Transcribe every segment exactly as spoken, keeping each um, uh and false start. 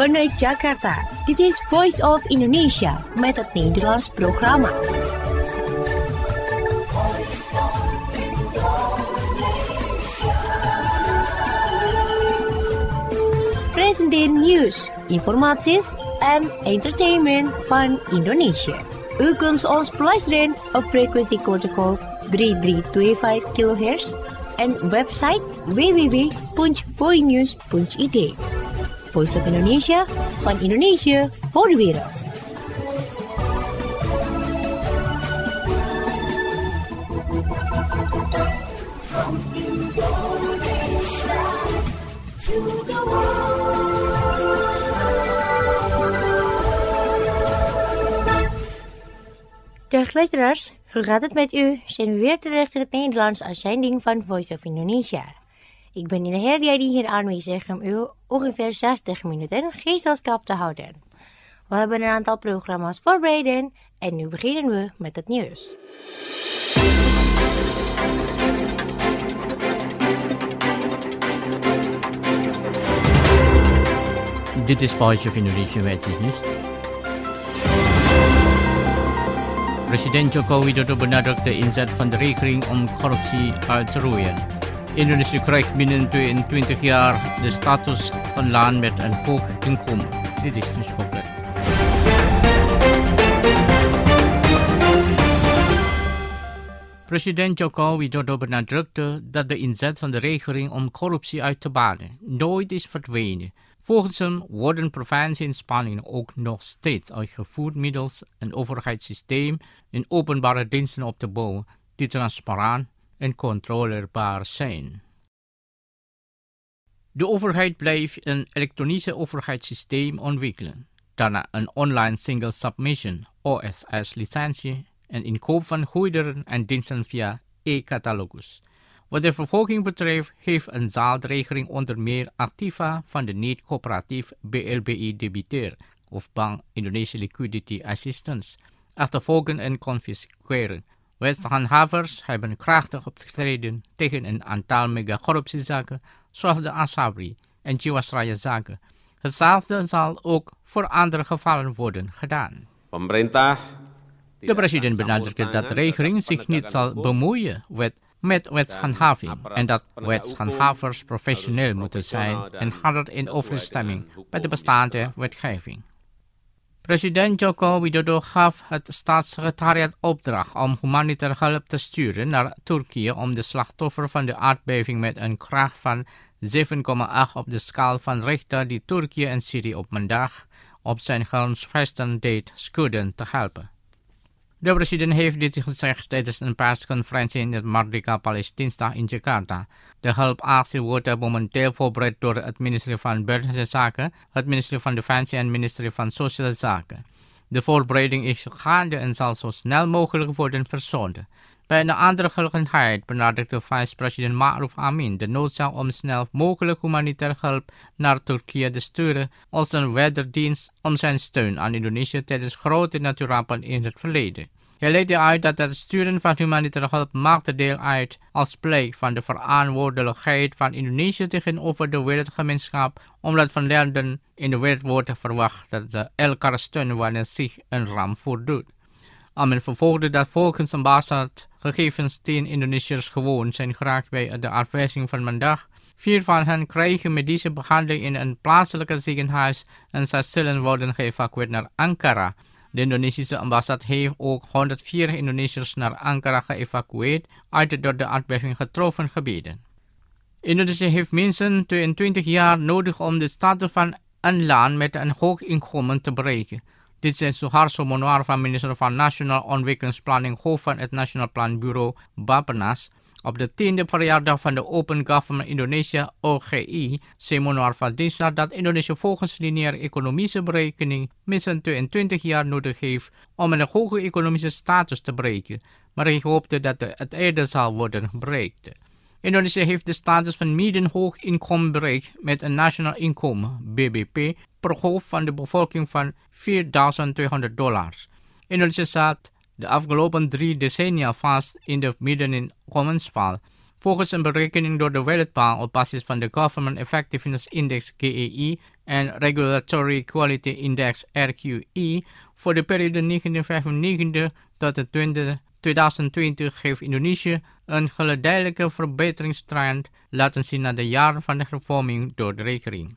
Vanuit Jakarta, dit is Voice of Indonesia met het Nederlands programma. Presenteer nieuws, informaties en entertainment van Indonesië. U kunt ons beluisteren op frequentiecodegolf drie drie twee vijf kilohertz en website w w w punt voinews punt i d. Voice of Indonesia, van Indonesië voor de wereld. Dag luisteraars, hoe gaat het met u? Zijn we weer terecht in het Nederlands uitzending van Voice of Indonesia. Ik ben in de herdijding hier aanwezig om u ongeveer zestig minuten gezelschap te houden. We hebben een aantal programma's voorbereid en nu beginnen we met het nieuws. Dit is Voice of Indonesia met het nieuws. President Joko Widodo benadrukt de inzet van de regering om corruptie uit te roeien. Indonesië krijgt binnen tweeëntwintig jaar de status van land met een hoog inkomen. Dit is een schoklet. President Joko Widodo benadrukte dat de inzet van de regering om corruptie uit te bannen nooit is verdwenen. Volgens hem worden preventieinspanningen ook nog steeds uitgevoerd middels een overheidssysteem en openbare diensten op te bouwen die transparant en controleerbaar zijn. De overheid blijft een elektronische overheidssysteem ontwikkelen, daarna een online single submission O S S-licentie en inkoop van goederen en diensten via e-catalogus. Wat de vervolging betreft heeft een zaaldregeling onder meer activa van de niet-coöperatief B L B I-debiteur of Bank Indonesia Liquidity Assistance achtervolgen en confisceren. Wetshandhavers hebben krachtig opgetreden tegen een aantal megacorruptiezaken zoals de Asabri en Jiwasraya-zaken. Hetzelfde zal ook voor andere gevallen worden gedaan. De president benadrukte dat de regering zich niet zal bemoeien met met wetshandhaving en dat wetshandhavers professioneel moeten zijn en harder in overeenstemming met de bestaande wetgeving. President Joko Widodo gaf het staatssecretariaat opdracht om humanitaire hulp te sturen naar Turkije om de slachtoffer van de aardbeving met een kracht van zeven komma acht op de schaal van Richter die Turkije en Syrië op maandag op zijn grondvesten deed schudden te helpen. De president heeft dit gezegd tijdens een persconferentie in het Merdeka Paleis dinsdag in Jakarta. De hulpactie wordt momenteel voorbereid door het ministerie van Buitenlandse Zaken, het ministerie van Defensie en het ministerie van Sociale Zaken. De voorbereiding is gaande en zal zo snel mogelijk worden verzonden. Bij een andere gelegenheid benadrukte vice-president Ma'ruf Amin de noodzaak om snel mogelijk humanitaire hulp naar Turkije te sturen als een wederdienst om zijn steun aan Indonesië tijdens grote natuurrampen in het verleden. Hij legde uit dat het sturen van humanitaire hulp maakte deel uit als blijk van de verantwoordelijkheid van Indonesië tegenover de wereldgemeenschap, omdat van landen in de wereld wordt verwacht dat ze elkaar steunen wanneer zich een ramp voordoet. Amin vervolgde dat volgens ambassade gegevens tien Indonesiërs gewoon zijn geraakt bij de afwijzing van maandag. Vier van hen krijgen medische behandeling in een plaatselijke ziekenhuis en zij zullen worden geëvacueerd naar Ankara. De Indonesische ambassade heeft ook honderdvier Indonesiërs naar Ankara geëvacueerd uit de door de aardbeving getroffen gebieden. Indonesië heeft minstens tweeëntwintig jaar nodig om de status van een land met een hoog inkomen te bereiken. Dit zei Suharto Monoarfa, minister van Nationale Ontwikkelingsplanning, hoofd van het Nationaal Planbureau Bappenas. Op de tiende verjaardag van de Open Government Indonesia O G I zei Monoarfa dinsdag dat Indonesië volgens lineaire economische berekening minstens tweeëntwintig jaar nodig heeft om een hoge economische status te bereiken, maar hij hoopte dat het eerder zal worden bereikt. Indonesië heeft de status van middenhoog inkomen bereikt met een nationaal inkomen, B B P, per hoofd van de bevolking van vierduizend tweehonderd dollars. Indonesië zat de afgelopen drie decennia vast in de middeninkomensval. Volgens een berekening door de Wereldbank op basis van de Government Effectiveness Index G E I en Regulatory Quality Index R Q I voor de periode negentien vijfennegentig tot twintig twintig heeft Indonesië een geleidelijke verbeteringstrend laten zien na de jaren van de hervorming door de regering.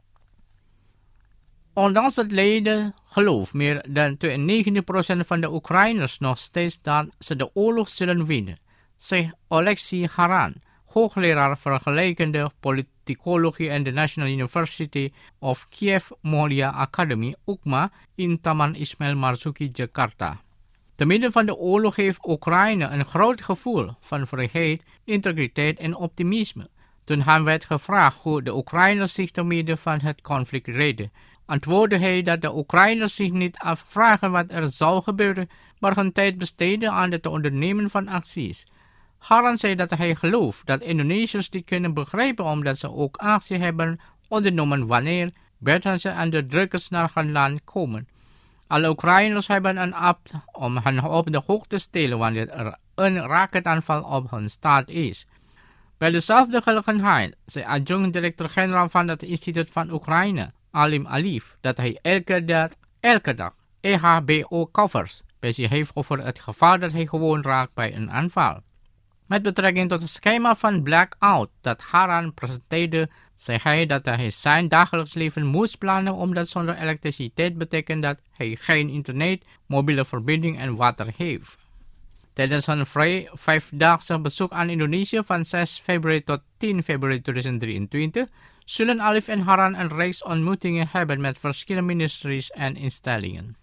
Ondanks het lijden gelooft meer dan negentig procent van de Oekraïners nog steeds dat ze de oorlog zullen winnen, zegt Oleksiy Haran, hoogleraar vergelijkende politicologie aan de National University of Kiev Mohyla Academy, U C M A, in Taman Ismail Marzuki, Jakarta. Te midden van de oorlog heeft Oekraïne een groot gevoel van vrijheid, integriteit en optimisme. Toen hem werd gevraagd hoe de Oekraïners zich te midden van het conflict redden, antwoordde hij dat de Oekraïners zich niet afvragen wat er zou gebeuren, maar hun tijd besteden aan het ondernemen van acties. Haran zei dat hij gelooft dat Indonesiërs dit kunnen begrijpen omdat ze ook actie hebben ondernomen wanneer buiten ze aan de drukkers naar hun land komen. Alle Oekraïners hebben een abt om hen op de hoogte te stellen wanneer er een raketaanval op hun staat is. Bij dezelfde gelegenheid zei adjunct-directeur-generaal van het Instituut van Oekraïne, Alim Aliyev, dat hij elke dag, elke dag E H B O-covers bij zich heeft over het gevaar dat hij gewoon raakt bij een aanval. Met betrekking tot het schema van blackout dat Haran presenteerde, zei hij dat hij zijn dagelijks leven moest plannen omdat zonder elektriciteit betekent dat hij geen internet, mobiele verbinding en water heeft. Tijdens een vrij vijfdaagse bezoek aan Indonesië van zes februari tot tien februari tweeduizend drieëntwintig zullen Aliyev en Haran een reeks ontmoetingen hebben met verschillende ministeries en instellingen.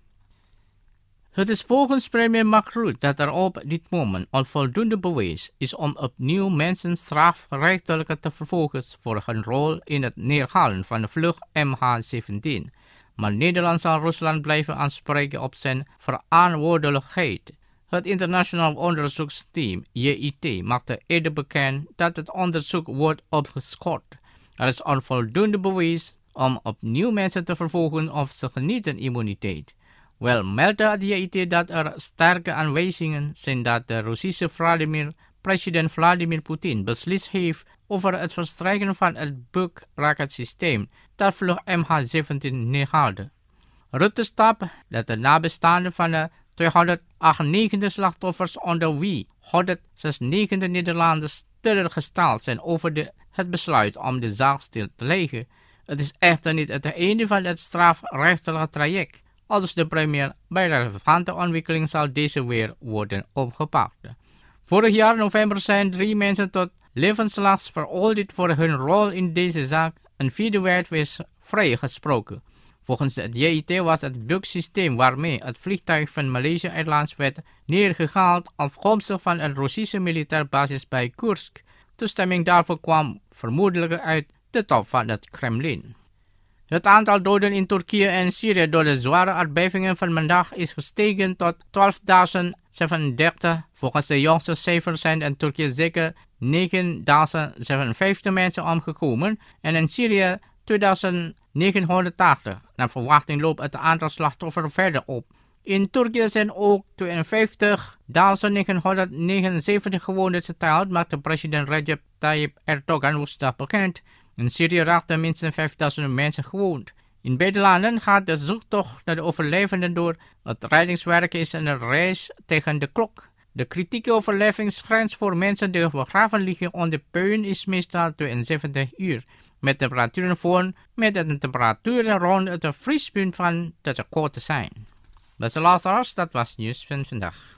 Het is volgens premier Mark Rutte dat er op dit moment onvoldoende bewijs is om opnieuw mensen strafrechtelijk te vervolgen voor hun rol in het neerhalen van de vlucht M H zeventien. Maar Nederland zal Rusland blijven aanspreken op zijn verantwoordelijkheid. Het internationaal onderzoeksteam J I T maakte eerder bekend dat het onderzoek wordt opgeschort. Er is onvoldoende bewijs om opnieuw mensen te vervolgen of ze genieten immuniteit. Wel meldde het J I T dat er sterke aanwijzingen zijn dat de Russische Vladimir, president Vladimir Poetin beslist heeft over het verstrijken van het Buk-raketsysteem dat vlucht M H zeventien neerhaalde. Rutte stap dat de nabestaanden van de tweehonderdachtennegentig slachtoffers onder wie honderdzesennegentig Nederlanders teleurgesteld zijn over de, het besluit om de zaak stil te leggen. Het is echter niet het einde van het strafrechtelijke traject. Aldus de premier, bij relevante ontwikkeling zal deze weer worden opgepakt. Vorig jaar november zijn drie mensen tot levenslang veroordeeld voor hun rol in deze zaak. Een vierde werd weer vrijgesproken. Volgens het J I T was het Buk-systeem waarmee het vliegtuig van Malaysia Airlines werd neergehaald afkomstig van een Russische militaire basis bij Kursk. Toestemming daarvoor kwam vermoedelijk uit de top van het Kremlin. Het aantal doden in Turkije en Syrië door de zware aardbevingen van maandag is gestegen tot twaalfduizend zevenendertig. Volgens de jongste cijfers zijn in Turkije zeker negenduizend zevenenvijftig mensen omgekomen en in Syrië tweeduizend negenhonderdtachtig. Naar verwachting loopt het aantal slachtoffers verder op. In Turkije zijn ook tweeënvijftigduizend negenhonderdnegenenzeventig gewonden geteld, maakte president Recep Tayyip Erdogan woensdag bekend. In Syrië raakten minstens vijfduizend mensen gewond. In beide landen gaat de zoektocht naar de overlevenden door. Het reddingswerk is een race tegen de klok. De kritieke overlevingsgrens voor mensen die begraven liggen onder puin is meestal tweeënzeventig uur. Met temperaturen voor met een temperatuur rond het vriespunt van de tekort te zijn. Beste luisteraars, dat was nieuws van vandaag.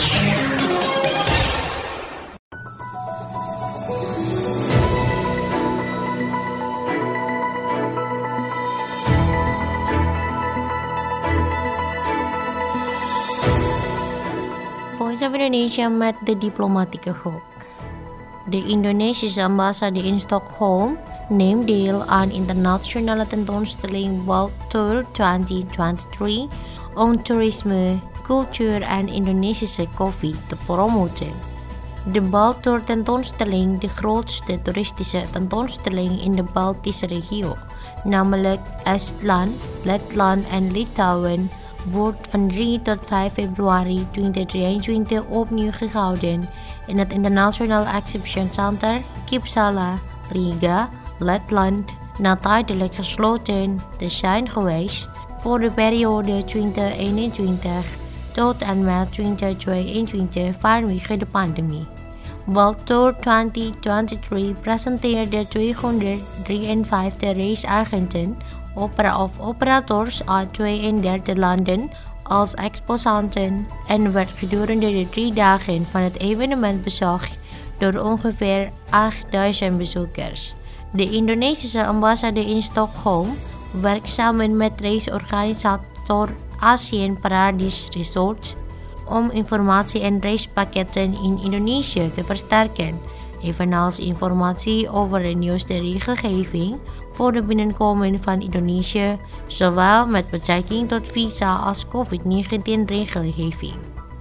Voice of Indonesia met de diplomatieke hoek. De Indonesische ambassade in Stockholm neemt deel aan internationale tentoonstelling World Tour twintig drieëntwintig om toerisme, cultuur en Indonesische koffie te promoten. De Baltour tentoonstelling, de grootste toeristische tentoonstelling in de Baltische regio, namelijk Estland, Letland en Litouwen, wordt van drie tot vijf februari tweeduizend drieëntwintig opnieuw gehouden in het International Exhibition Center Kipsala, Riga, Letland, na tijdelijk gesloten te zijn geweest voor de periode tweeduizend eenentwintig tot en met tweeduizend tweeëntwintig vanwege de pandemie. World Tour tweeduizend drieëntwintig presenteerde tweehonderddrieënvijftig reisagenten opera of operators uit tweeëndertig landen als exposanten en werd gedurende de drie dagen van het evenement bezocht door ongeveer achtduizend bezoekers. De Indonesische ambassade in Stockholm werkt samen met reisorganisator Asian Paradise Resort om informatie en reispakketten in Indonesië te versterken, evenals informatie over de nieuwste regelgeving voor de binnenkomen van Indonesië, zowel met betrekking tot visa als COVID negentien regelgeving.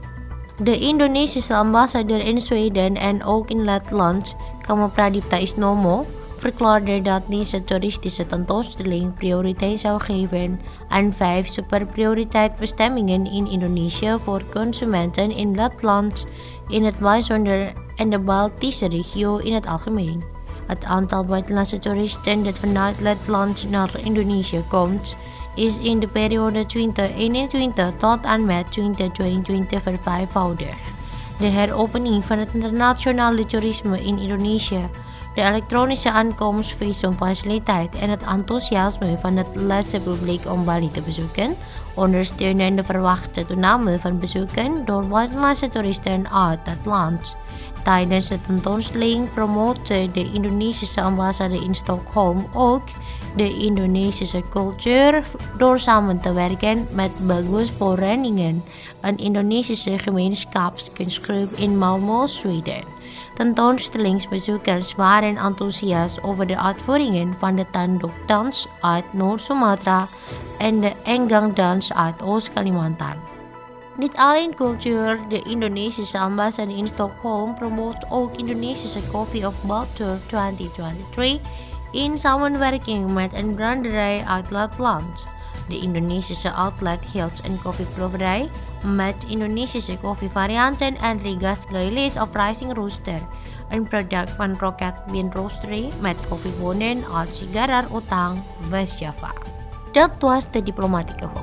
De Indonesische ambassadeur in Zweden en ook in Letland, Kamal Pradipta Isnomo, verklaarde dat deze toeristische tentoonstelling prioriteit zou geven aan vijf superprioriteitsbestemmingen in Indonesië voor consumenten in Letland in het bijzonder en de Baltische regio in het algemeen. Het aantal buitenlandse toeristen dat vanuit Letland naar Indonesië komt, is in de periode tweeduizend eenentwintig tot en met tweeduizend tweeëntwintig vervijfvoudigd. De heropening van het internationale toerisme in Indonesië, de elektronische aankomst, visumfaciliteit en het enthousiasme van het Letse publiek om Bali te bezoeken, ondersteunen de verwachte toename van bezoeken door buitenlandse toeristen uit het land. Tijdens de tentoonstelling promote de Indonesische ambassade in Stockholm ook de Indonesische cultuur door samen te werken met Bagus Verenigingen, een Indonesische gemeenschapskunstgroep in Malmö, Zweden. Tentoonstellingsbezoekers waren enthousiast over de uitvoeringen van de tandukdans uit Noord-Sumatra en de enggangdans uit Oost-Kalimantan. Niet alleen cultuur, de Indonesische ambassade in Stockholm promoot ook Indonesische Coffee of World Tour tweeduizend drieëntwintig in samenwerking met een branderij uit Letland. De Indonesische outlet hield een koffieproeverij met Indonesische koffievarianten en Rigas Gailis of Rising Roaster, een product van Rocket Bean Roastery met koffiebonen uit Sigarar Utang, West Java. Dat was de diplomatieke hoek.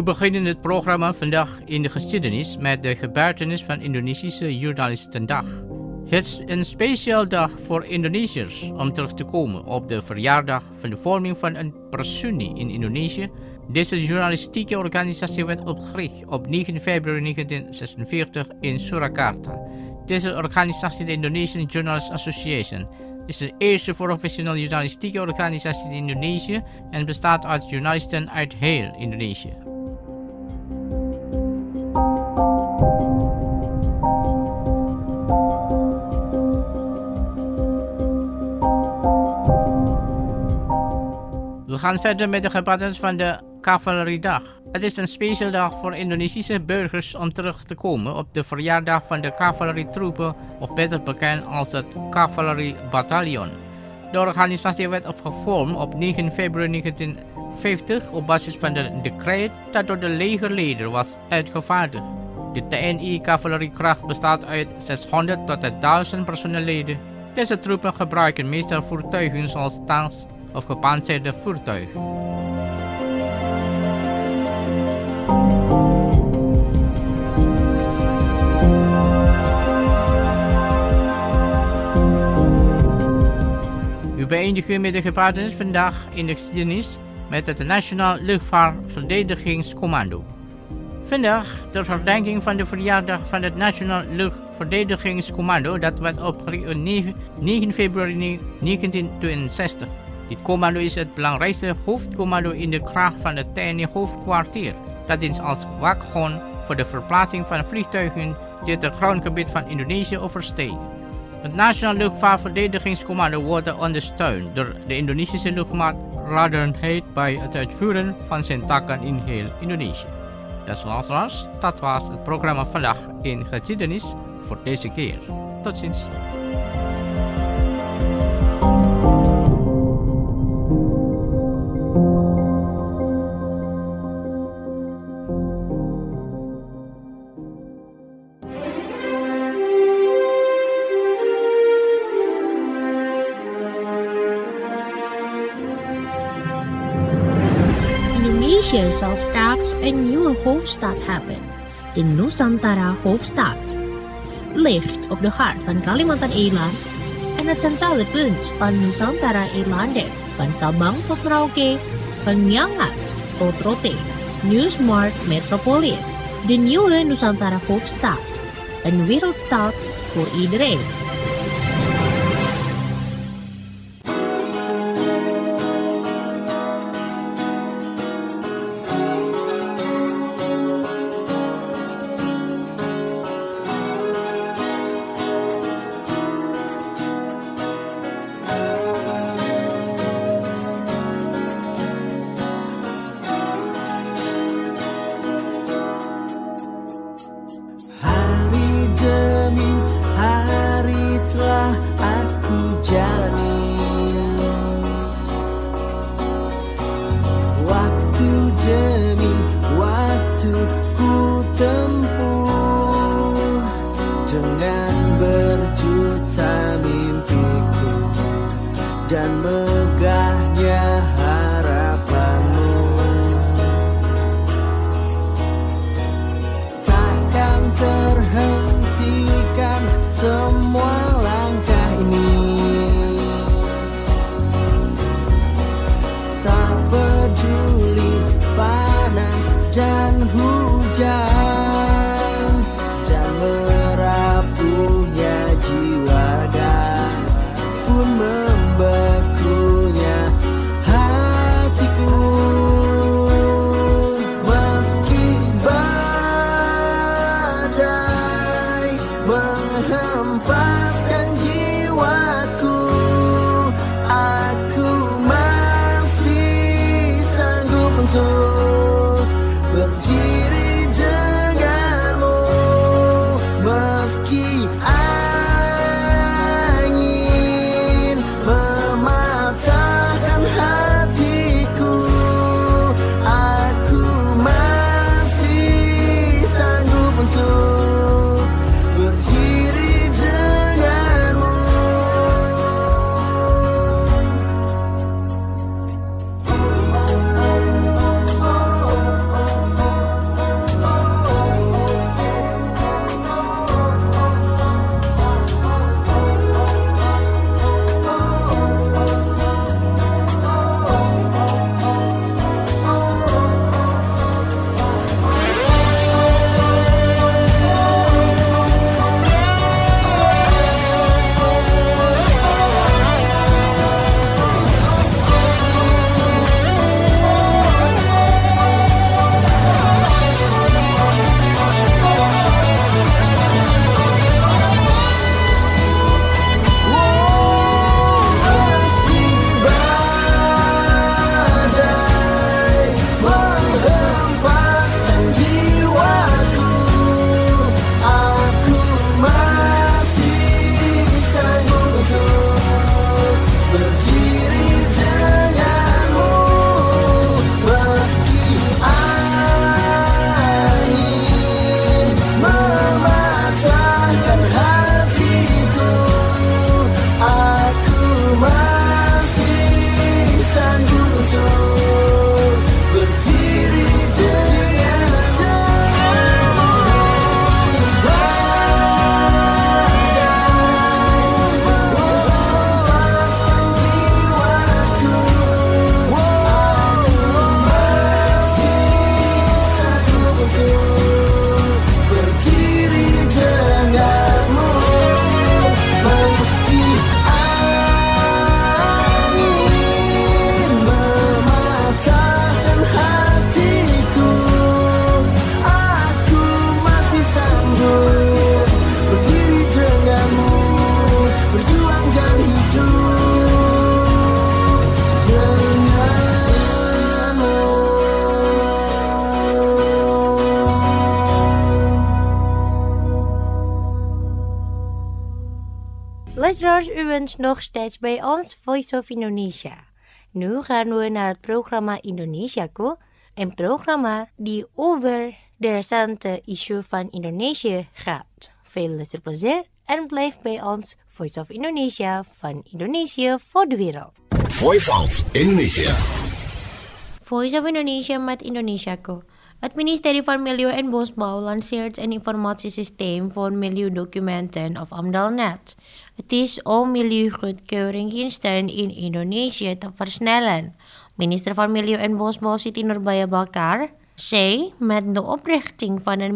We beginnen het programma vandaag in de geschiedenis met de gebeurtenis van Indonesische Journalistendag. Het is een speciaal dag voor Indonesiërs om terug te komen op de verjaardag van de vorming van een Persuni in Indonesië. Deze journalistieke organisatie werd opgericht op negen februari negentien zesenveertig in Surakarta. Deze organisatie, de Indonesian Journalists Association, is de eerste professionele journalistieke organisatie in Indonesië en bestaat uit journalisten uit heel Indonesië. We gaan verder met de gebeurtenis van de Cavaleriedag. Het is een speciale dag voor Indonesische burgers om terug te komen op de verjaardag van de cavalerietroepen, of beter bekend als het Cavaleriebataljon. De organisatie werd gevormd op negen februari negentien vijftig op basis van de decreet dat door de legerleider was uitgevaardigd. De T N I-cavaleriekracht bestaat uit zeshonderd tot duizend personeelleden. Deze troepen gebruiken meestal voertuigen zoals tanks of gepantserde voertuigen. We beëindigen met de gebeurtenis vandaag in de geschiedenis met het Nationaal Luchtvaartverdedigingscommando. Vandaag ter herdenking van de verjaardag van het Nationaal Luchtverdedigingscommando dat werd opgericht op negen februari negentien tweeënzestig. Dit commando is het belangrijkste hoofdcommando in de kracht van het T N I-hoofdkwartier. Dat dient als wagon voor de verplaatsing van vliegtuigen die het grondgebied van Indonesië oversteken. Het Nationaal Luchtverdedigingscommando wordt ondersteund door de Indonesische luchtmachtradenheid bij het uitvoeren van zijn taken in heel Indonesië. Dat was, dat was het programma vandaag in geschiedenis voor deze keer. Tot ziens. Indonesia zal straks een nieuwe hoofdstad hebben, de Nusantara hoofdstad. Het ligt op de hart van Kalimantan-eiland en het centrale punt van Nusantara-eilanden, van Sabang tot Merauke, van Miangas tot Rote, New Smart Metropolis. De nieuwe Nusantara hoofdstad, een wereldstad voor iedereen. Dan megahnya harapanmu, takkan terhentikan semua langkah ini. Tak peduli panas dan hujan, dan merapuhnya jiwa raga pun membekunya hatiku. Meski badai menghempas Luisteraars, u bent nog steeds bij ons Voice of Indonesia. Nu gaan we naar het programma Indonesiaku, een programma die over de recente issue van Indonesië gaat. Veel luisterplezier en blijf bij ons Voice of Indonesia van Indonesië voor de wereld. Voice of Indonesia. Voice of Indonesia met Indonesiaku. Het ministerie van Milieu en Bosbouw lanceert een informatiesysteem voor milieudocumenten of AMDAL-net. Het is om milieugoedkeuringdiensten in Indonesië te versnellen. Minister van Milieu en Bosbouw Siti Nurbaya Bakar zei met de oprichting van een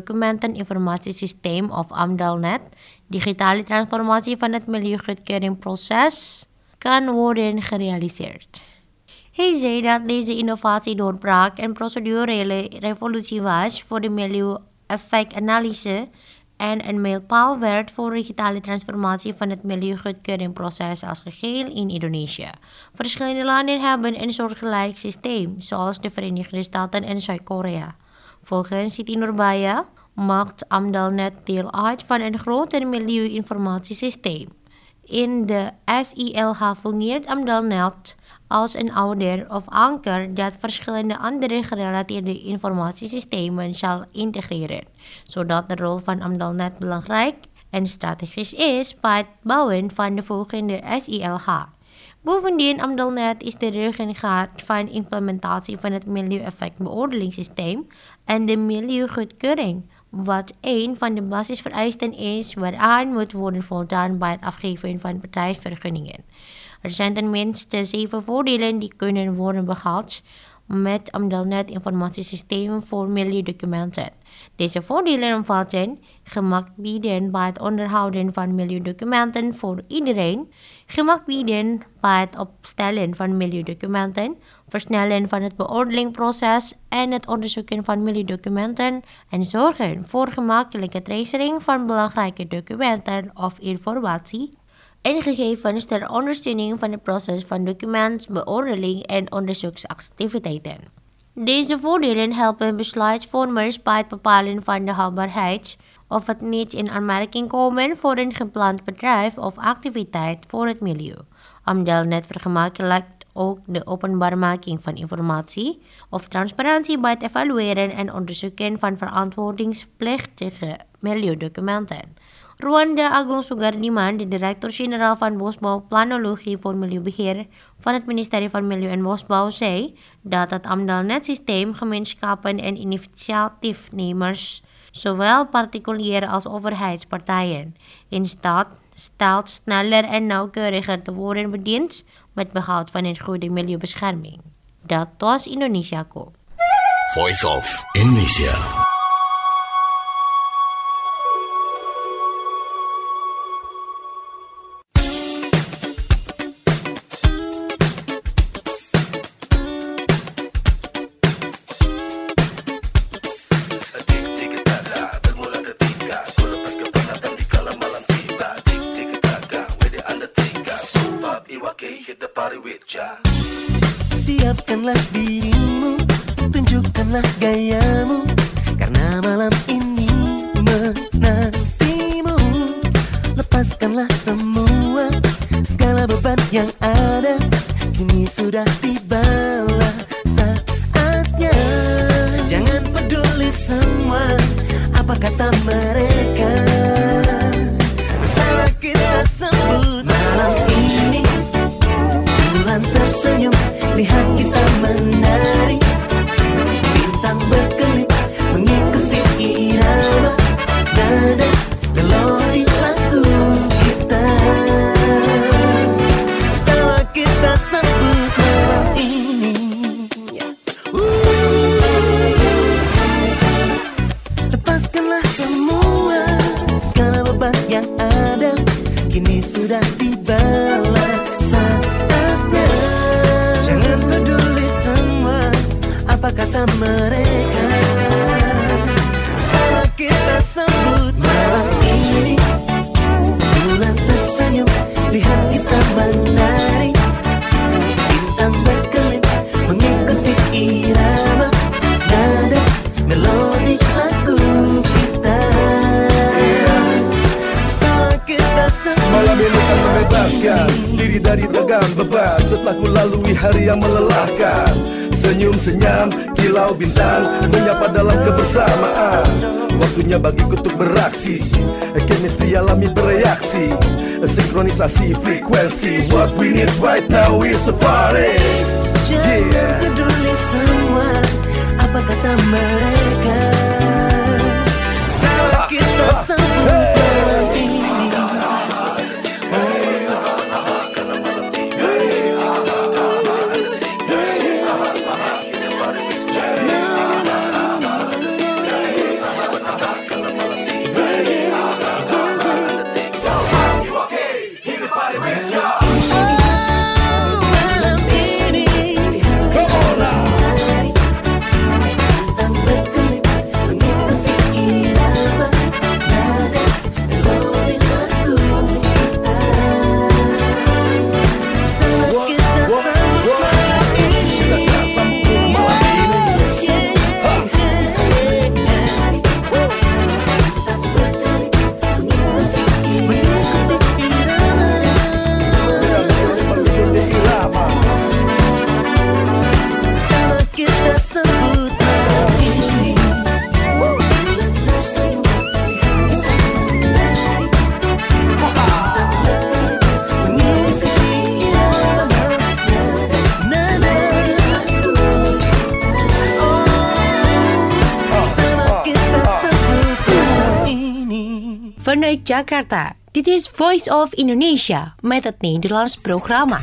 milieudocumenteninformatiesysteem of AMDAL-net, digitale transformatie van het milieugoedkeuringproces kan worden gerealiseerd. Hij zei dat deze innovatie doorbraak een procedurele revolutie was voor de milieueffectanalyse en een mijlpaal werd voor digitale transformatie van het milieugoedkeuringproces als geheel in Indonesië. Verschillende landen hebben een soortgelijk systeem, zoals de Verenigde Staten en Zuid-Korea. Volgens Siti Nurbaya maakt AMDAL-net deel uit van een groter milieuinformatiesysteem. In de S I L H fungeert AMDAL-net als een ouder of anker dat verschillende andere gerelateerde informatiesystemen zal integreren, zodat de rol van AMDAL-net belangrijk en strategisch is bij het bouwen van de volgende S I L H. Bovendien, AMDAL-net is de ruggengraat van implementatie van het milieueffectbeoordelingssysteem en de milieugoedkeuring, wat een van de basisvereisten is waaraan moet worden voldaan bij het afgeven van bedrijfsvergunningen. Er zijn tenminste zeven voordelen die kunnen worden behaald met AMDAL-net informatiesysteem voor milieudocumenten. Deze voordelen omvatten gemak bieden bij het onderhouden van milieudocumenten voor iedereen, gemak bieden bij het opstellen van milieudocumenten, versnellen van het beoordelingproces en het onderzoeken van milieudocumenten en zorgen voor gemakkelijke tracering van belangrijke documenten of informatie en gegevens ter ondersteuning van het proces van documentbeoordeling en onderzoeksactiviteiten. Deze voordelen helpen besluitvormers bij het bepalen van de haalbaarheid of het niet in aanmerking komen voor een gepland bedrijf of activiteit voor het milieu. AMDAL-net vergemakkelijkt ook de openbaarmaking van informatie of transparantie bij het evalueren en onderzoeken van verantwoordingsplichtige milieudocumenten. Ruanda Agung Sugardiman, de directeur-generaal van Bosbouw Planologie voor Milieubeheer van het ministerie van Milieu en Bosbouw, zei dat het AMDAL-net-systeem gemeenschappen en initiatiefnemers, zowel particuliere als overheidspartijen, in staat stelt sneller en nauwkeuriger te worden bediend met behoud van een goede milieubescherming. Dat was Indonesiaku. Voice of Indonesia. Siapkanlah dirimu, tunjukkanlah gayamu, karena malam ini menantimu. Lepaskanlah semua, segala beban yang ada, kini sudah tibalah saatnya. Jangan peduli semua, apa kata mereka, bersama kita sambut malam ini. Bulan tersenyum, lihat kita menari, bintang berkelip mengikuti irama nada melodi lagu kita. Bersama kita sambut malam ini. Lepaskanlah semua, segala beban yang ada, kini sudah tibalah saatnya. Jangan peduli semua, apa kata mereka, bersama kita sambut malam ini. Bulan tersenyum, lihat kita menari, bintang berkelip mengikuti irama nada melodi lagu kita. Bersama kita sambut lepaskan diri dari tegang beban setelah ku lalui hari yang melelahkan. Senyum senyam kilau bintang menyapa dalam kebersamaan. Waktunya bagiku untuk beraksi, chemistry alami bereaksi, sinkronisasi frekuensi. What we need right now is a party. Jangan Yeah. peduli semua apa kata mereka. Salah kita sambungkan ini. Vanuit Jakarta, dit is Voice of Indonesia met het Nederlands programma.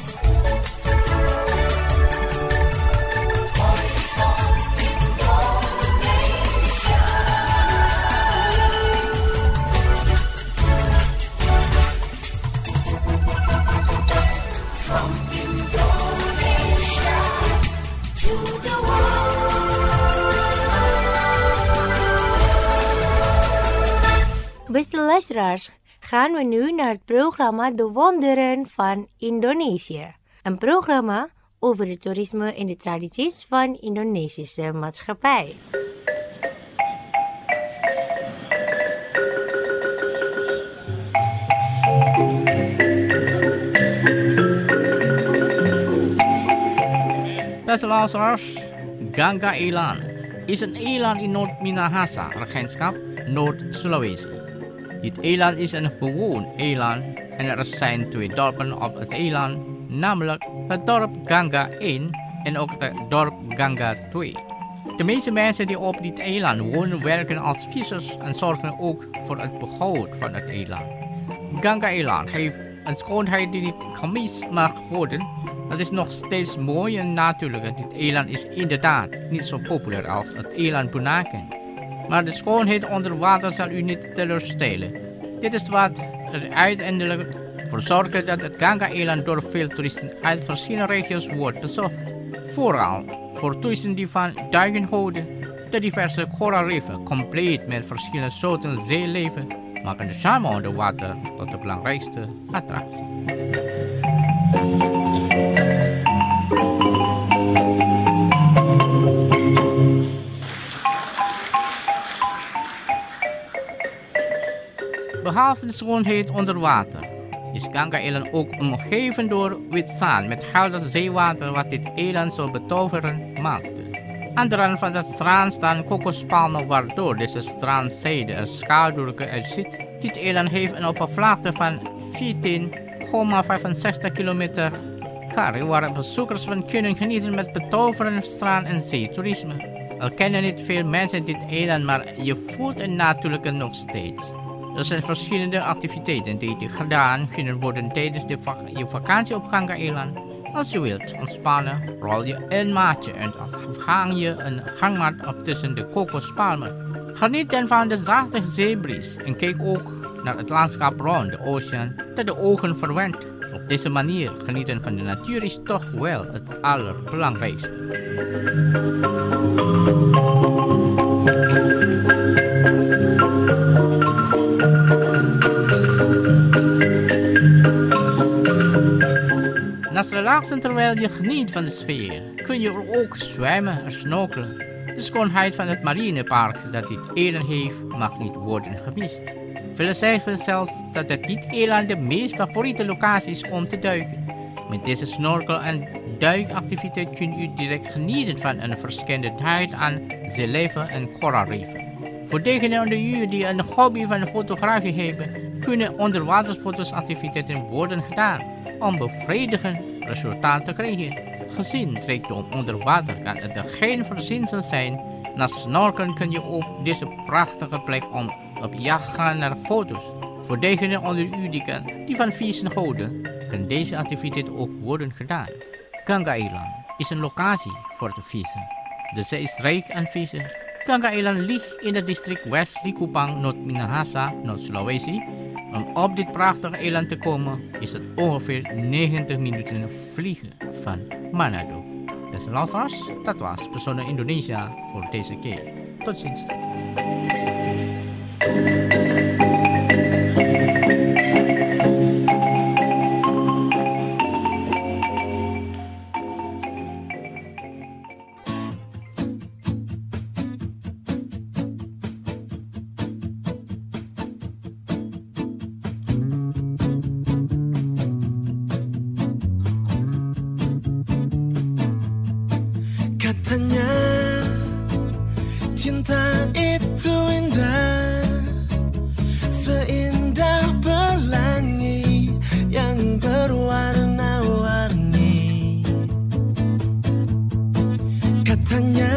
Beste luisteraars, gaan we nu naar het programma De Wonderen van Indonesië. Een programma over het toerisme en de tradities van Indonesische maatschappij. Beste luisteraars, Gangga Elan is een eland in Noord-Minahasa, regentschap Noord-Sulawesi. Dit eland is een bewoond eland en er zijn twee dorpen op het eland, namelijk het dorp Gangga één en ook het dorp Gangga twee. De meeste mensen die op dit eland wonen werken als vissers en zorgen ook voor het behoud van het eland. Gangga Eland heeft een schoonheid die niet gemist mag worden. Het is nog steeds mooi en natuurlijk. Dit eland is inderdaad niet zo populair als het eland Bunaken. Maar de schoonheid onder water zal u niet teleurstellen. Dit is wat er uiteindelijk voor zorgt dat het Gangga-eland door veel toeristen uit verschillende regio's wordt bezocht. Vooral voor toeristen die van duiken houden. De diverse koraalriffen, compleet met verschillende soorten zeeleven, maken de charme onder water tot de belangrijkste attractie. Behalve de schoonheid onder water is Gangga-eland ook omgeven door wit zand met helder zeewater wat dit eland zo betoverend maakte. Aan de rand van het strand staan kokospalmen waardoor deze strandzijde er schaduwelijker uitziet. Dit eland heeft een oppervlakte van veertien komma vijfenzestig kilometer carré waar bezoekers van kunnen genieten met betoverend strand- en zeetoerisme. Al kennen niet veel mensen dit eland, maar je voelt het natuurlijke nog steeds. Er zijn verschillende activiteiten die gedaan kunnen worden tijdens de vak- je vakantie op Gangga-eland. Als je wilt ontspannen, rol je een maatje en hang je een hangmat op tussen de kokospalmen. Geniet dan van de zachte zeebries en kijk ook naar het landschap rond de oceaan dat de ogen verwent. Op deze manier genieten van de natuur is toch wel het allerbelangrijkste. Naast relaxen terwijl je geniet van de sfeer, kun je er ook zwemmen en snorkelen. De schoonheid van het marinepark dat dit eland heeft mag niet worden gemist. Velen zeggen zelfs dat het dit eiland de meest favoriete locatie is om te duiken. Met deze snorkel- en duikactiviteit kunt u direct genieten van een verscheidenheid aan zeeleven en koraalreven. Voor degenen onder u die een hobby van fotografie hebben, kunnen onderwaterfotosactiviteiten worden gedaan om bevredigend resultaat te krijgen. Gezien het rijkdom onder water kan het geen verzinsel zijn. Na snorkelen kun je op deze prachtige plek om op jacht gaan naar foto's. Voor degenen onder u die, kan, die van vissen houden, kan deze activiteit ook worden gedaan. Ganga-eiland is een locatie voor te vissen. De zee is rijk aan vissen. Ganga-eiland ligt in het district West Likupang, Noord-Minahasa, Noord-Sulawesi. Om op dit prachtige eiland te komen is het ongeveer negentig minuten vliegen van Manado. Beste luisteraars, dat was Personen Indonesia voor deze keer. Tot ziens. Katanya cinta itu indah, seindah pelangi yang berwarna-warni. Katanya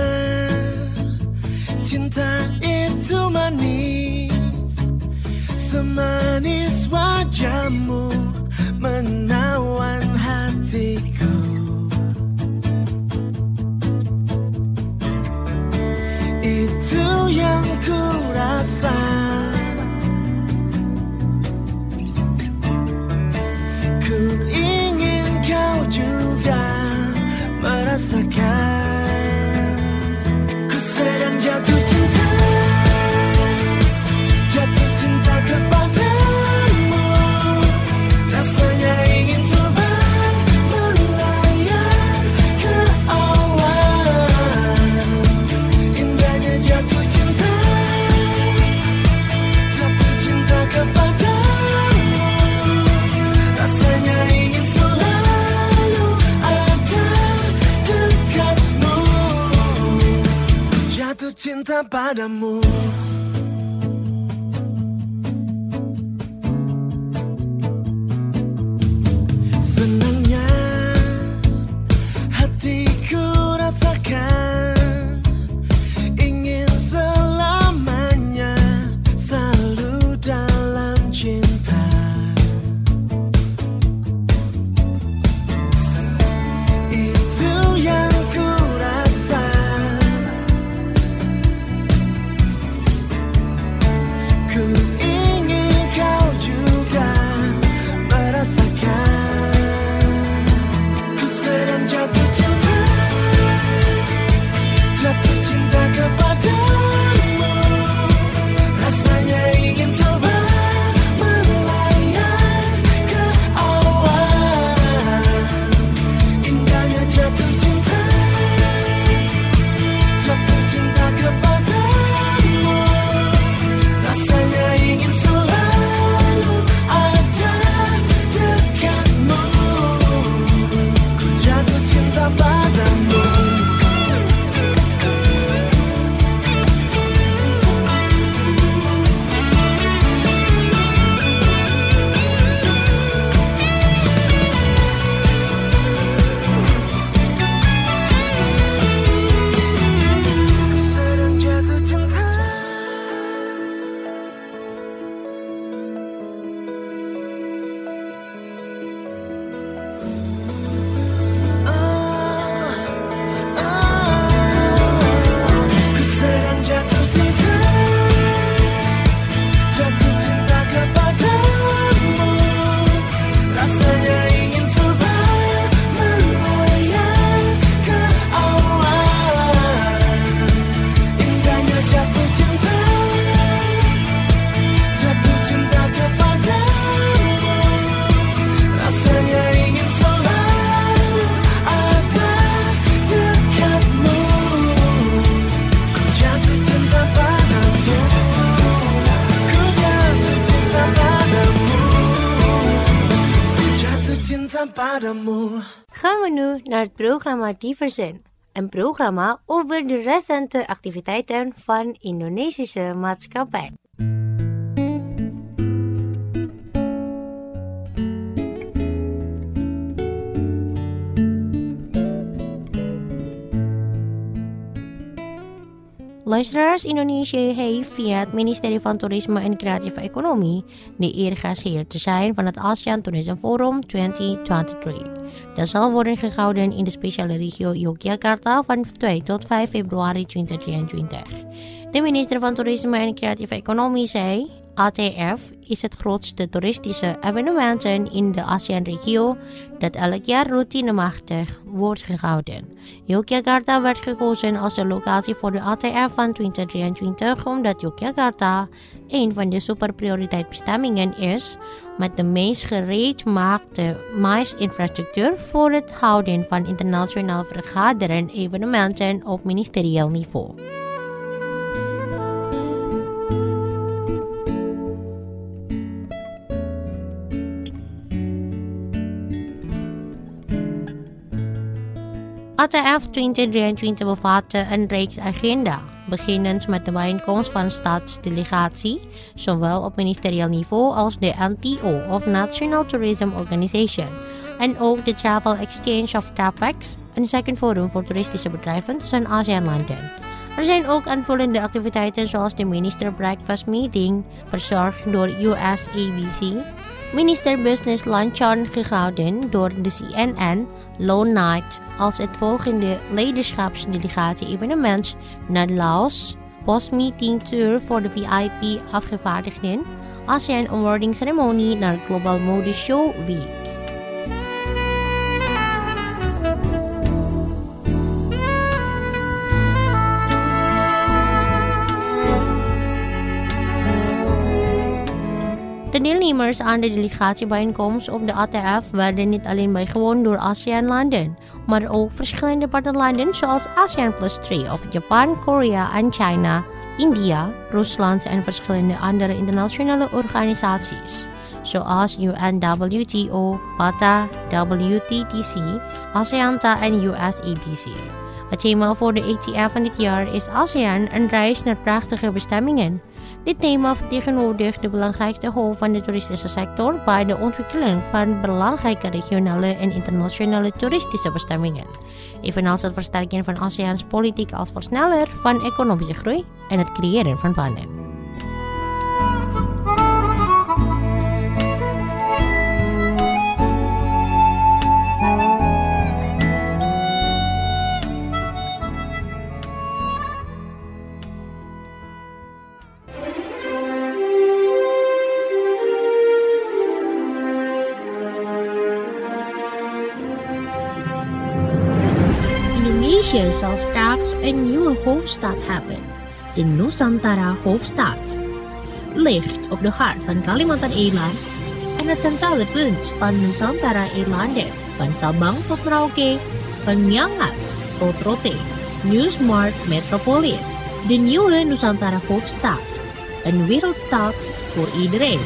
cinta itu manis, semanis wajahmu menawan hatiku. Itu yang ku rasa, ku ingin kau juga merasakan. Ku sedang jatuh cinta, jatuh cinta kepadamu. Rasanya ingin terbang melayang ke awan. Indahnya jatuh cinta, jatuh cinta kepadamu. Rasanya ingin selalu ada dekatmu. Jatuh cinta padamu. Senangnya hatiku rasakan, ingin selamanya selalu dalam cinta. Itu yang ku rasa, ku ingin kau juga merasakan. Ku sedang jatuh cinta, jatuh cinta kepadamu. Rasanya ingin terbang melayang ke awan. Indahnya jatuh cinta, jatuh cinta kepadamu. Rasanya padamu. Gaan we nu naar het programma Diversen. Een programma over de recente activiteiten van Indonesische maatschappij. Luisteraars, Indonesië heeft via het ministerie van Toerisme en Creatieve Economie de eer gastheer te zijn van het ASEAN Tourism Forum twintig drieëntwintig. Dat zal worden gehouden in de speciale regio Yogyakarta van twee tot vijf februari twintig drieëntwintig. De minister van Toerisme en Creatieve Economie zei: A T F is het grootste toeristische evenement in de ASEAN-regio dat elk jaar routinematig wordt gehouden. Yogyakarta werd gekozen als de locatie voor de A T F van twintig drieëntwintig omdat Yogyakarta een van de superprioriteitsbestemmingen is met de meest gereedmaakte maisinfrastructuur voor het houden van internationaal vergaderen evenementen op ministerieel niveau. A T F twintig drieëntwintig bevatte een reeks agenda, beginnend met de bijeenkomst van staatsdelegatie, zowel op ministerieel niveau als de N T O of National Tourism Organization, en ook de Travel Exchange of TRAVEX, een second forum voor toeristische bedrijven tussen ASEAN-landen. Er zijn ook aanvullende activiteiten zoals de Minister Breakfast Meeting, verzorgd door U S A B C, Minister Business Luncheon gehouden door de C N N, Lone Night als het volgende leiderschapsdelegatie-evenement naar Laos, Post-Meeting Tour voor de V I P afgevaardigden, ASEAN Awarding Ceremonie naar Global Mode Show Week. De deelnemers aan de delegatiebijeenkomst op de A T F werden niet alleen bijgewoond door ASEAN-landen, maar ook verschillende partnerlanden zoals ASEAN Plus drie of Japan, Korea en China, India, Rusland en verschillende andere internationale organisaties, zoals U N W T O, B A T A, W T T C, ASEANTA en U S A B C. Het thema voor de A T F van dit jaar is ASEAN, een reis naar prachtige bestemmingen. Dit thema vertegenwoordigt de belangrijkste rol van de toeristische sector bij de ontwikkeling van belangrijke regionale en internationale toeristische bestemmingen, evenals het versterken van ASEAN's politiek als versneller van economische groei en het creëren van banen. Indonesia zal straks een nieuwe hoofdstad hebben, de Nusantara hoofdstad. Ligt op de hart van Kalimantan-eiland en het centrale punt van Nusantara-eilanden, van Sabang tot Merauke, van Miangas tot Rote, New Smart Metropolis. De nieuwe Nusantara hoofdstad, een wereldstad voor iedereen.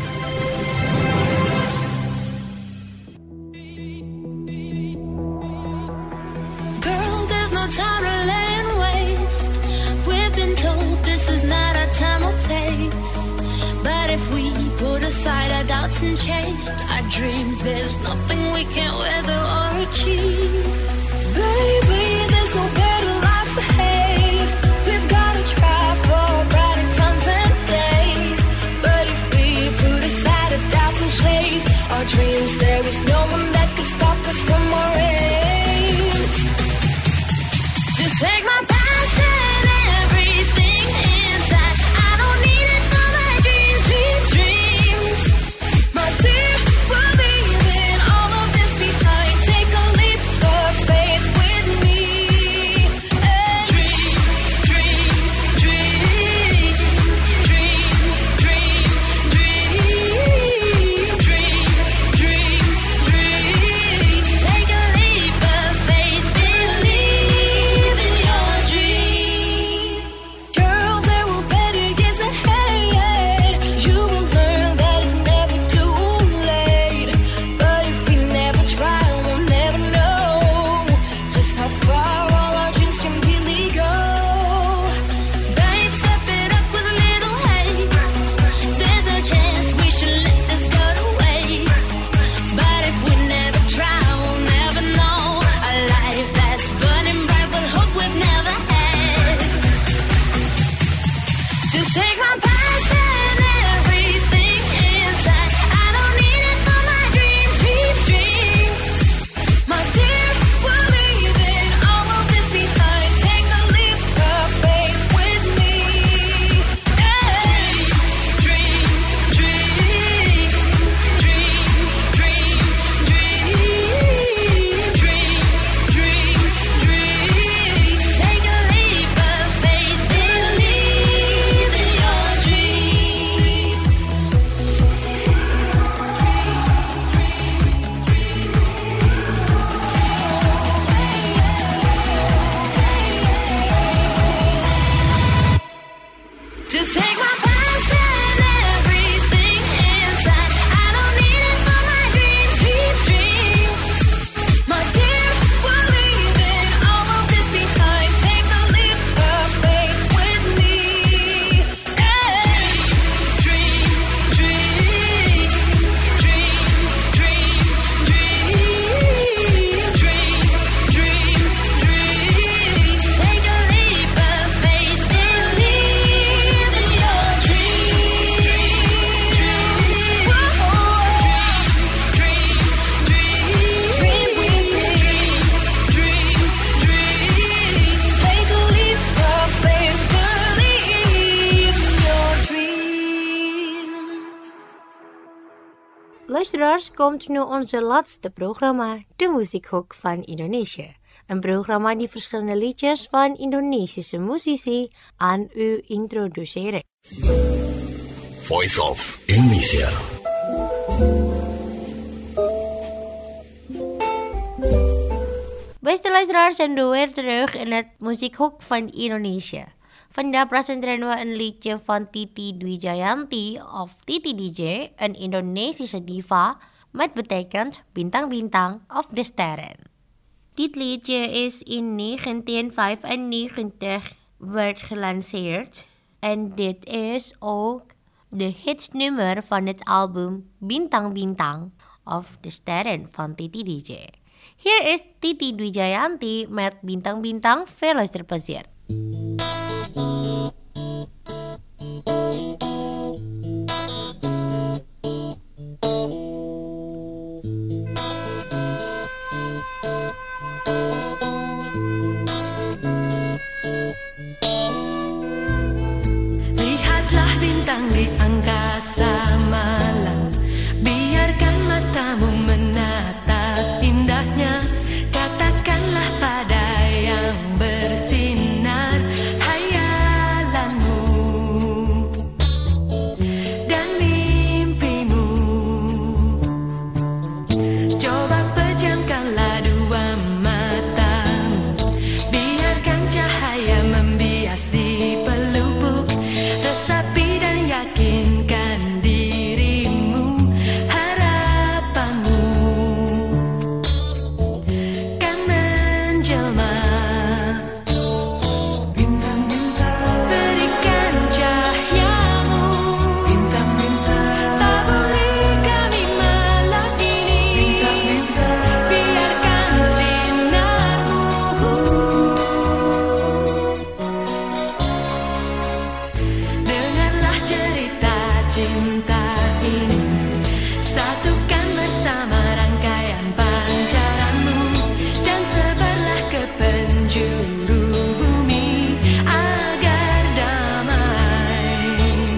And chased our dreams, there's nothing we can't weather or achieve. Baby, there's no better life ahead. We've gotta try for brighter times and days. But if we put aside our doubts and chase our dreams, there is no one that can stop us from our aims. Just take my past and everything inside. I don't need it for my dreams, dreams, dreams. My dear, we're leaving all of this behind. Take a leap of faith with me. Luisteraars, komt nu onze laatste programma, De Muziekhoek van Indonesië. Een programma die verschillende liedjes van Indonesische muzici aan u introduceren. Voice of Indonesia. Beste luisteraars, en weer terug in het Muziekhoek van Indonesië. Vandaag presenteren we een liedje van Titi Dwi Jayanti of Titi D J, een Indonesische diva met betekent bintang-bintang of de sterren. Dit liedje is in negentien vijfennegentig werd gelanceerd en dit is ook de hitsnummer van het album Bintang-bintang of de sterren van Titi D J. Hier is Titi Dwi Jayanti met Bintang-bintang. Veel luisterplezier. Lihatlah bintang di angkasa malam, biarkan matamu menatap indahnya. Katakanlah pada yang bersinar hayalanmu dan mimpimu. Coba pejamkanlah dua matamu, biarkan cahaya membias di pelupuk. Resapi dan yakinkan dirimu, harapanmu kan menjelma. Bintang-bintang, berikan cahayamu. Bintang-bintang, taburi kami malam ini. Bintang-bintang, biarkan sinarmu. Dengarlah cerita cinta ini, satukan bersama rangkaian pancaranmu, dan sebarlah ke penjuru bumi agar damai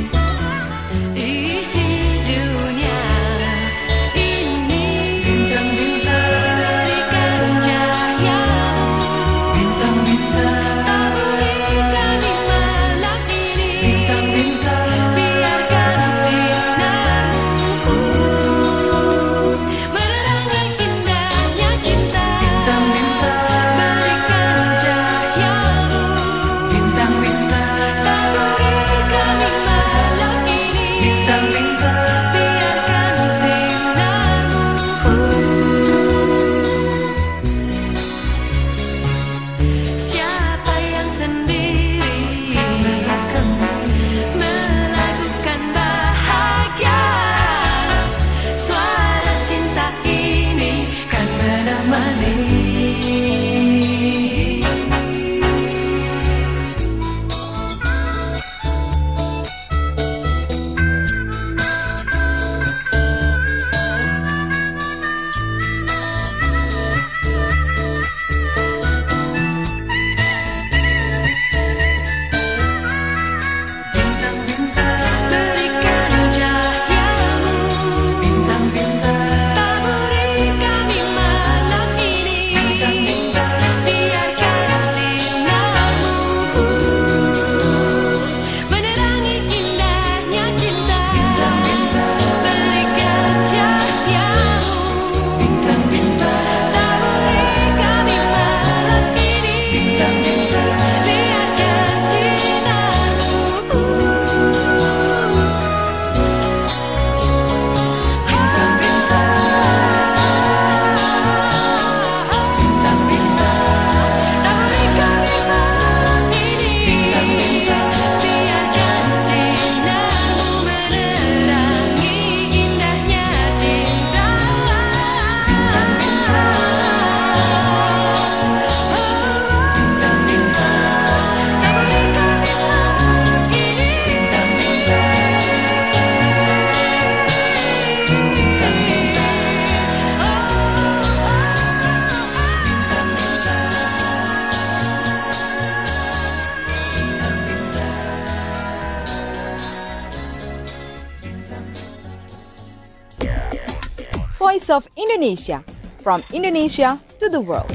isi dunia ini. Bintang-bintang, berikan cahayamu. Bintang-bintang, taburi kami malam ini. Bintang-bintang, biarkan sinarmu. Voice of Indonesia, from Indonesia to the world.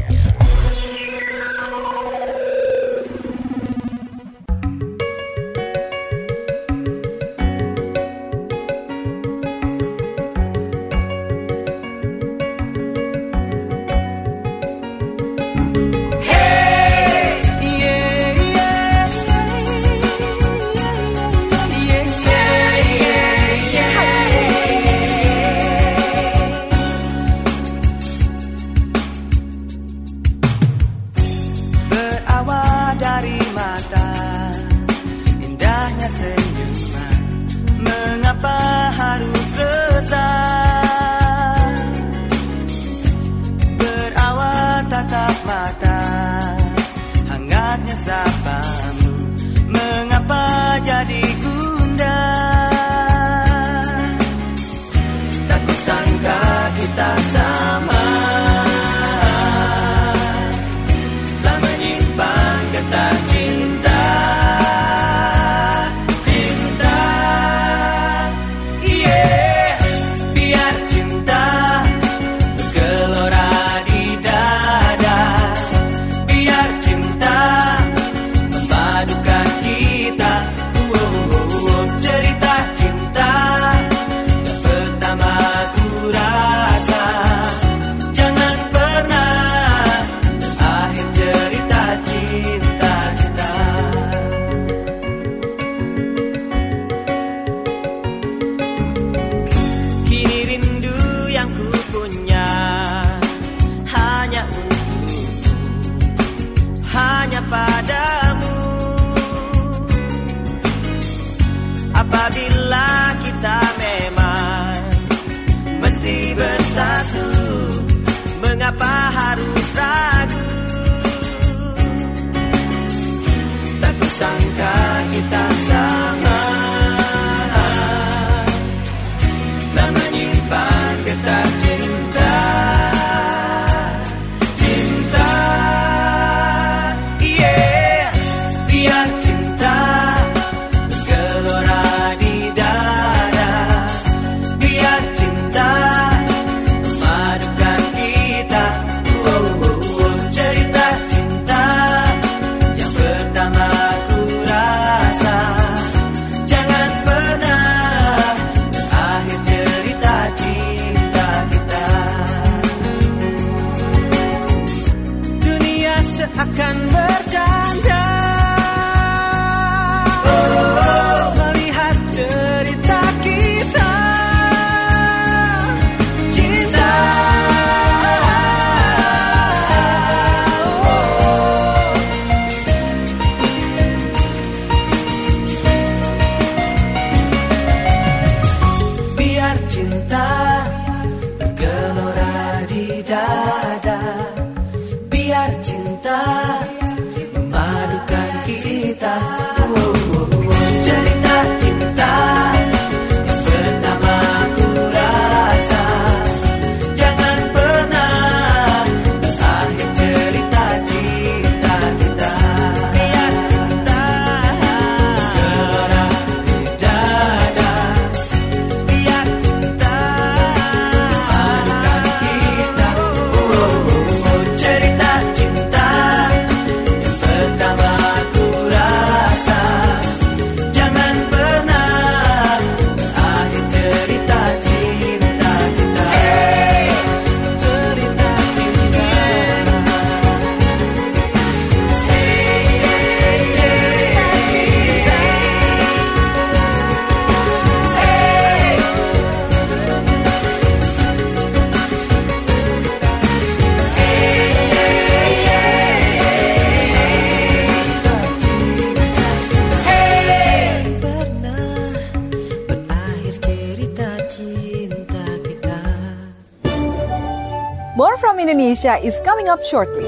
More from Indonesia is coming up shortly.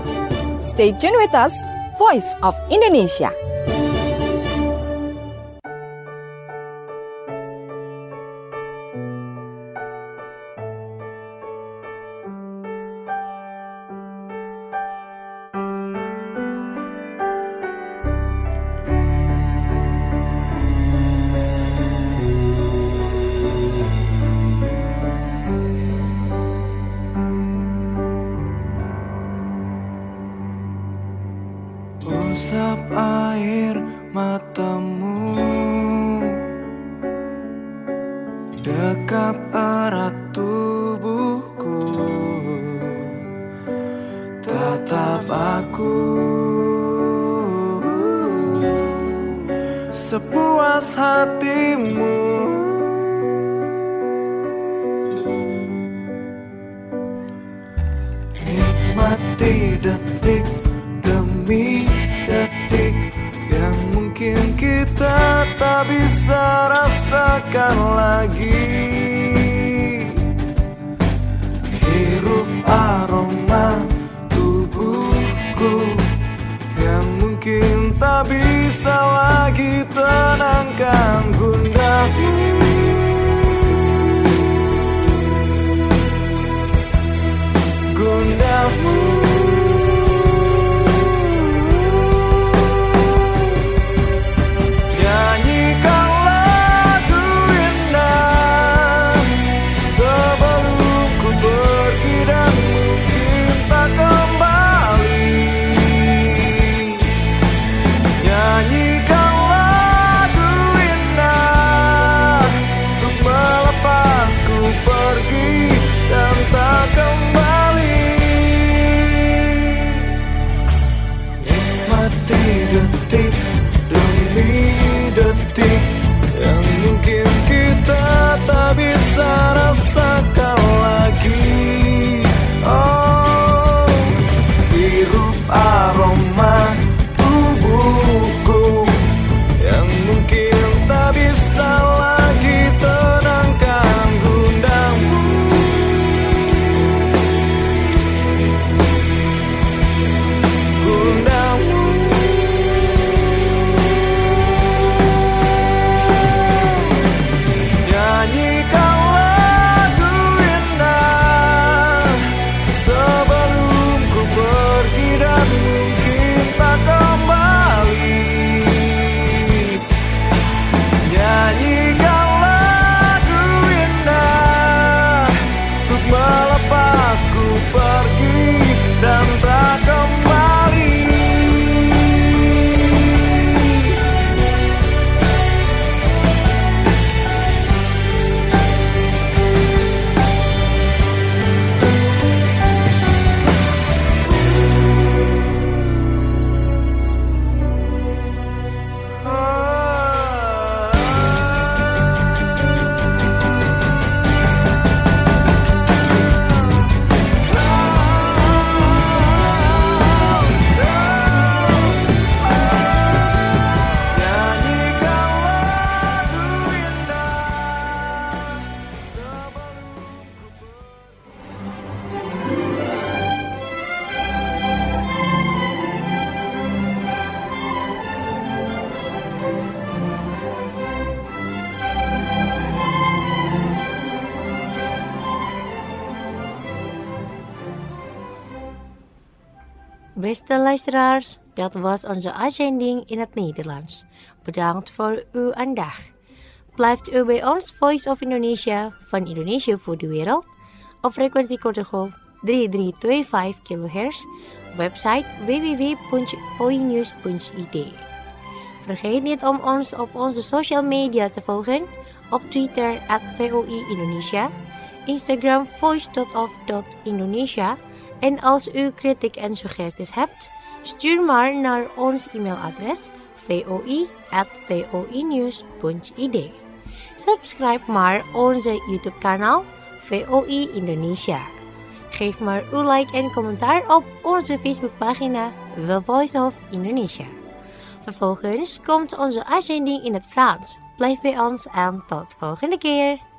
Stay tuned with us, Voice of Indonesia. dekap erat tubuhku, tatap aku sepuas hatimu. Nikmati detik demi detik yang mungkin kita tak bisa rasakan lagi. Hirup aroma tubuhku yang mungkin tak bisa lagi tenangkan gundahmu. Gundahmu. Nyanyikan lagu indah sebelum ku pergi dan mungkin tak kembali. Nyanyikan lagu indah untuk melepasku pergi dan tak kembali. Nikmati detik demi detik yang mungkin kita tak bisa rasakan lagi. Oh, hirup aroma tubuhku yang mungkin tak bisa lagi tenangkan gundahmu. Gundahmu. Nyanyikan lagu indah sebelum ku pergi dan mungkin tak kembali. Nyanyikan lagu indah untuk melepasku pergi dan tak kembali. Beste luisteraars, dat was onze uitzending in het Nederlands. Bedankt voor uw aandacht. Blijft u bij ons Voice of Indonesia van Indonesia voor de wereld op frequentie korte golf drie drie twee vijf kilohertz, website w w w punt voinews punt i d. Vergeet niet om ons op onze social media te volgen, op Twitter at V O I Indonesia, Instagram voice dot of dot indonesia. En als u kritiek en suggesties hebt, stuur maar naar ons e-mailadres voi at voinews punt i d. Subscribe maar onze YouTube kanaal V O I Indonesia. Geef maar uw like en commentaar op onze Facebookpagina The Voice of Indonesia. Vervolgens komt onze uitzending in het Frans. Blijf bij ons en tot volgende keer.